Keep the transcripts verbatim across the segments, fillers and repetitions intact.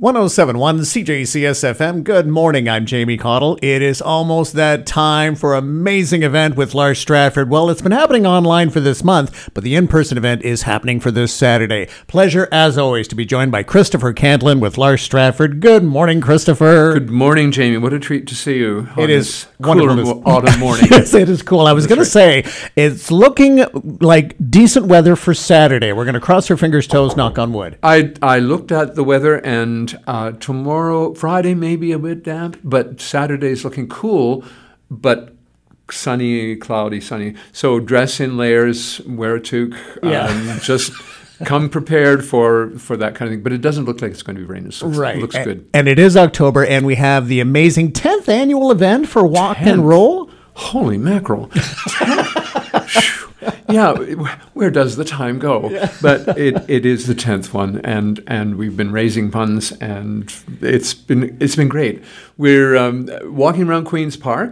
one oh seven point one C J C S F M. Good morning, I'm Jamie Cottle. It is almost that time for an amazing event with Lars Stratford. Well, it's been happening online for this month, but the in-person event is happening for this Saturday. Pleasure, as always, to be joined by Christopher Cantlin with Lars Stratford. Good morning, Christopher. Good morning, Jamie. What a treat to see you. It is cooler wonderful. autumn morning. Yes, it is cool. I was going right. to say, it's looking like decent weather for Saturday. We're going to cross our fingers, toes, knock on wood. I I looked at the weather, and uh, tomorrow, Friday, maybe a bit damp, but Saturday's looking cool, but sunny, cloudy, sunny. So dress in layers, wear a toque, Yeah. um, just come prepared for, for that kind of thing. But it doesn't look like it's going to be raining. So Right. It looks and, good. And it is October, and we have the amazing tenth annual event for Walk tenth? and Roll. Holy mackerel. Yeah, where does the time go? Yeah. But it, it is the tenth one, and, and we've been raising funds, and it's been it's been great. We're um, walking around Queen's Park.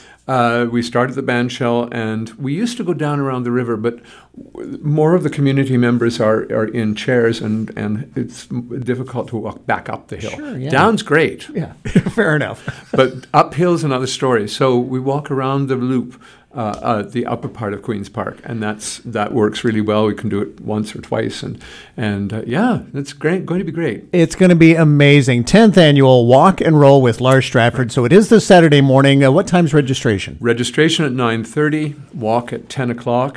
Uh, we started the bandshell, and we used to go down around the river, but more of the community members are, are in chairs, and, and it's difficult to walk back up the hill. Sure, yeah. Down's great. Yeah, fair enough. But uphill's another story. So we walk around the loop, uh, uh, the upper part of Queen's Park, and that's that works really well. We can do it once or twice, and and uh, yeah, it's great. Going to be great. It's going to be amazing. tenth annual Walk and Roll with Lars Stratford. So it is this Saturday morning. Uh, what time's registration? Registration at nine thirty. Walk at ten o'clock.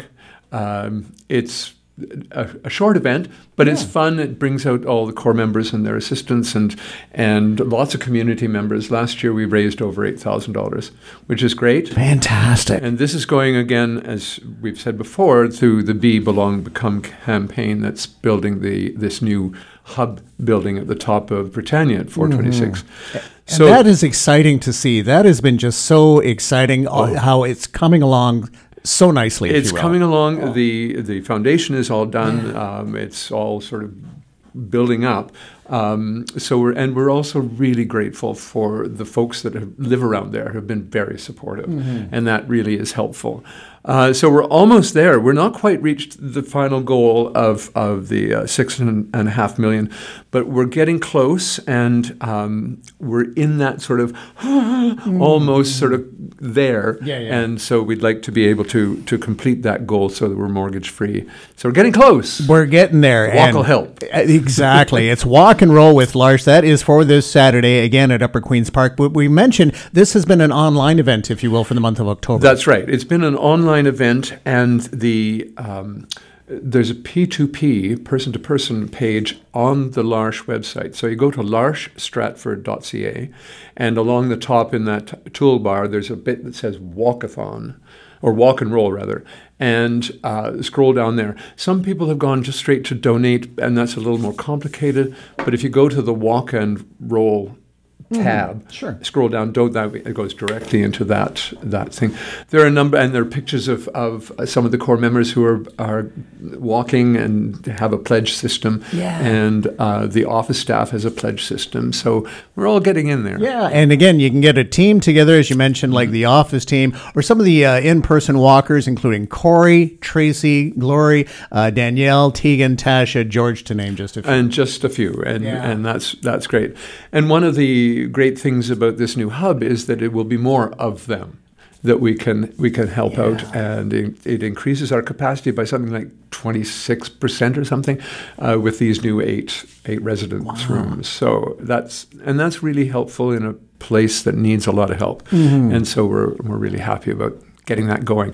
Um, it's a, a short event, but yeah. It's fun. It brings out all the core members and their assistants, and and lots of community members. Last year we raised over eight thousand dollars, which is great. Fantastic. And this is going again, as we've said before, through the Be, Belong, Become campaign that's building the this new hub building at the top of Britannia at four twenty-six. Mm-hmm. So and that is exciting to see. That has been just so exciting, oh. how it's coming along so nicely. It's if you will. coming along. Oh. The the foundation is all done. Yeah. Um, it's all sort of building up. Um, so we're and we're also really grateful for the folks that have, live around there, have been very supportive, mm-hmm. and that really is helpful. Uh, so we're almost there. We're not quite reached the final goal of of the uh, six and, and a half million, but we're getting close, and um, we're in that sort of mm-hmm. almost sort of there. Yeah, yeah. And so we'd like to be able to to complete that goal so that we're mortgage free. So we're getting close. We're getting there. Walk will help. Exactly. It's Walk and Roll with Lars. That is for this Saturday, again at Upper Queen's Park. But we mentioned this has been an online event, if you will, for the month of October. That's right. It's been an online event, and the um, there's a P two P, person-to-person page on the L'Arche website. So you go to larche stratford dot c a, and along the top in that toolbar, there's a bit that says Walkathon, or Walk and Roll, rather, and uh, scroll down there. Some people have gone just straight to donate, and that's a little more complicated. But if you go to the Walk and Roll tab, mm, sure. scroll down, don't that it goes directly into that that thing. There are a number, and there are pictures of, of some of the core members who are are walking and have a pledge system, yeah. and uh, the office staff has a pledge system. So we're all getting in there. Yeah, and again, you can get a team together, as you mentioned, like mm-hmm. the office team, or some of the uh, in-person walkers, including Corey, Tracy, Glory, uh, Danielle, Tegan, Tasha, George, to name just a few. And just a few, and yeah. and that's that's great. And one of the great things about this new hub is that it will be more of them that we can we can help yeah. out, and it, it increases our capacity by something like twenty-six percent or something uh, with these new eight eight residence wow. rooms. So that's and that's really helpful in a place that needs a lot of help, mm-hmm. and so we're we're really happy about getting that going.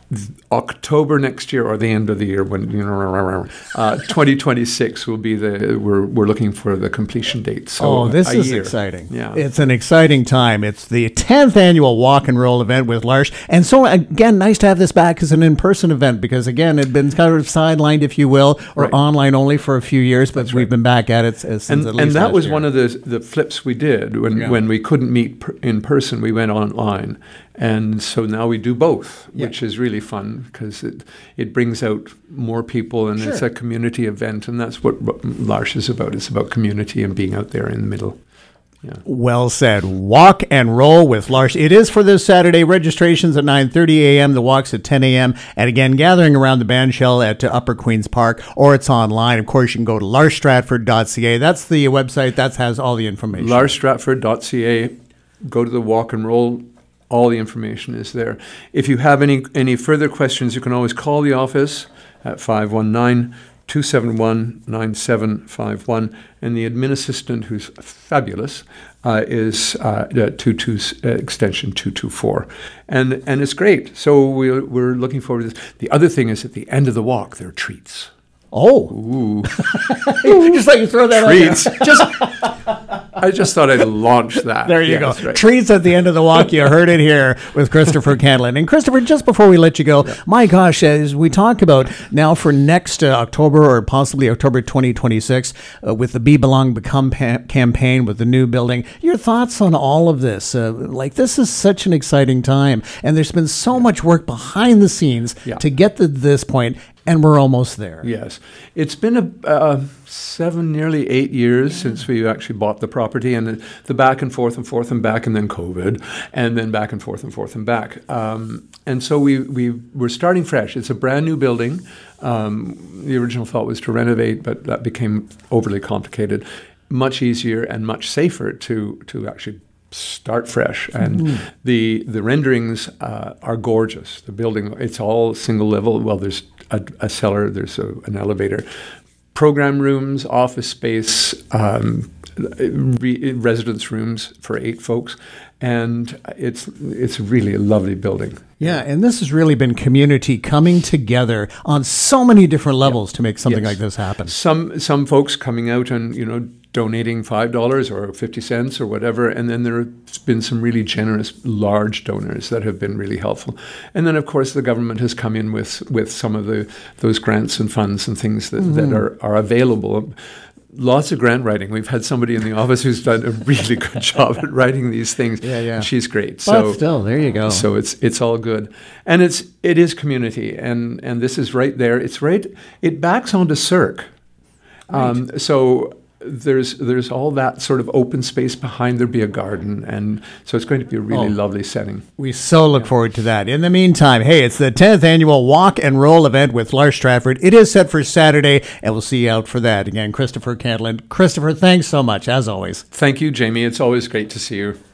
October next year, or the end of the year, when you know, uh, twenty twenty-six will be the we're we're looking for the completion date. So oh, this is year. exciting! Yeah, it's an exciting time. It's the tenth annual Walk and Roll event with Lars, and so again, nice to have this back as an in-person event because again, it'd been kind of sidelined, if you will, or right. online only for a few years, but That's we've right. been back at it since and, at least and that last was year. one of the the flips we did when yeah. when we couldn't meet per, in person. We went online. And so now we do both, yeah. which is really fun because it, it brings out more people, and sure. it's a community event, and that's what L'Arche is about. It's about community and being out there in the middle. Yeah. Well said. Walk and roll with Lars. It is for this Saturday. Registrations at nine thirty a.m. The walk's at ten a.m. And again, gathering around the bandshell at uh, Upper Queen's Park, or it's online. Of course, you can go to lars stratford dot c a. That's the website that has all the information. lars stratford dot c a. Go to the walk and roll. All the information is there. If you have any any further questions, you can always call the office at five one nine, two seven one, nine seven five one, and the admin assistant, who's fabulous, uh, is uh, two two uh, extension two two four, and and it's great. So we're we're looking forward to this. The other thing is, at the end of the walk, there are treats. Oh, Ooh. Just like you throw that Treats. out there. Just, I just thought I'd launch that. There you Yes, go. right. Treats at the end of the walk. You heard it here with Christopher Candlin. And Christopher, just before we let you go, yeah. my gosh, as we talk about now for next uh, October or possibly October twenty twenty-six, uh, with the Be Belong Become pa- campaign with the new building, your thoughts on all of this? Uh, like, this is such an exciting time. And there's been so much work behind the scenes yeah. to get to this point. And we're almost there. Yes. It's been a uh, seven, nearly eight years since we actually bought the property, and the back and forth and forth and back, and then COVID, and then back and forth and forth and back. Um, and so we, we, we're starting fresh. It's a brand new building. Um, the original thought was to renovate, but that became overly complicated. Much easier and much safer to, to actually start fresh, and mm. the the renderings uh, are gorgeous. The building, it's all single level. Well, there's a, a cellar, there's a, an elevator, program rooms, office space, um, re- residence rooms for eight folks, and it's it's really a lovely building. Yeah, and this has really been community coming together on so many different levels yeah. to make something yes. like this happen. Some some folks coming out and, you know, donating five dollars or fifty cents or whatever, and then there's been some really generous large donors that have been really helpful. And then, of course, the government has come in with, with some of the those grants and funds and things that, mm-hmm. that are, are available. Lots of grant writing. We've had somebody in the office who's done a really good job at writing these things. Yeah, yeah. And she's great. But so still, there you go. So it's it's all good, and it's it is community, and and this is right there. It's right. It backs onto Cirque. Right. Um, so. There's there's all that sort of open space behind. There'll be a garden, and so it's going to be a really oh, lovely setting. We so look yeah. forward to that. In the meantime, hey, it's the tenth annual Walk and Roll event with Lars Stratford. It is set for Saturday, and we'll see you out for that. Again, Christopher Candlin. Christopher, thanks so much, as always. Thank you, Jamie. It's always great to see you.